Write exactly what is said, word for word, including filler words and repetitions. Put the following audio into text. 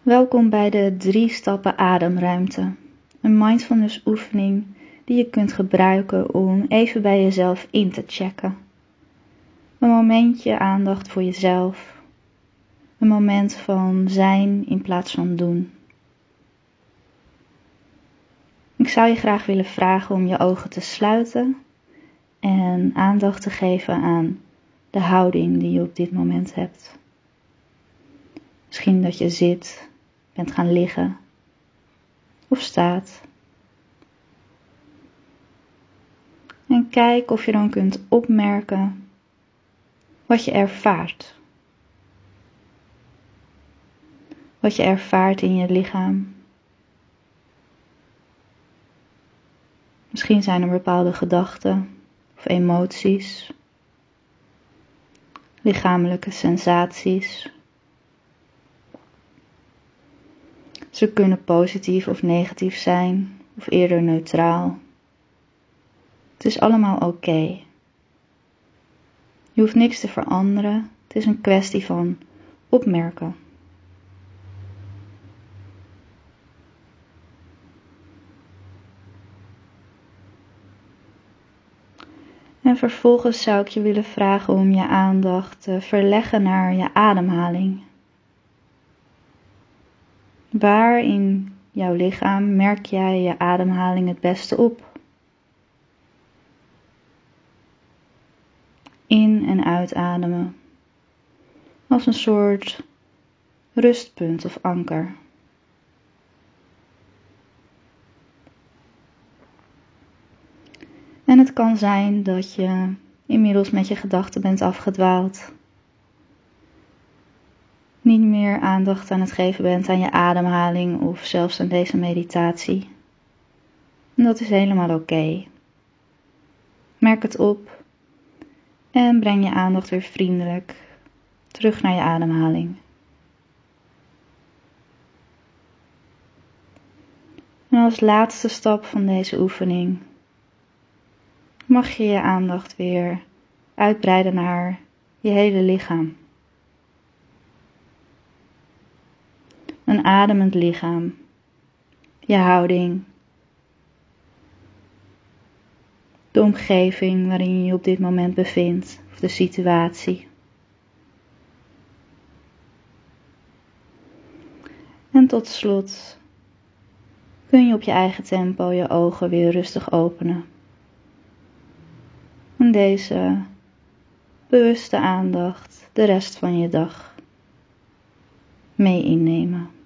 Welkom bij de drie stappen ademruimte. Een mindfulness oefening die je kunt gebruiken om even bij jezelf in te checken. Een momentje aandacht voor jezelf. Een moment van zijn in plaats van doen. Ik zou je graag willen vragen om je ogen te sluiten en aandacht te geven aan de houding die je op dit moment hebt. Misschien dat je zit, bent gaan liggen of staat. En kijk of je dan kunt opmerken wat je ervaart. Wat je ervaart in je lichaam. Misschien zijn er bepaalde gedachten of emoties, lichamelijke sensaties. Ze kunnen positief of negatief zijn, of eerder neutraal. Het is allemaal oké. Je hoeft niks te veranderen, het is een kwestie van opmerken. En vervolgens zou ik je willen vragen om je aandacht te verleggen naar je ademhaling. Waar in jouw lichaam merk jij je ademhaling het beste op? In- en uitademen. Als een soort rustpunt of anker. En het kan zijn dat je inmiddels met je gedachten bent afgedwaald. Niet meer aandacht aan het geven bent aan je ademhaling of zelfs aan deze meditatie. En dat is helemaal oké. Merk het op en breng je aandacht weer vriendelijk terug naar je ademhaling. En als laatste stap van deze oefening mag je je aandacht weer uitbreiden naar je hele lichaam. Een ademend lichaam, je houding, de omgeving waarin je je op dit moment bevindt of de situatie. En tot slot kun je op je eigen tempo je ogen weer rustig openen. En deze bewuste aandacht de rest van je dag mee innemen.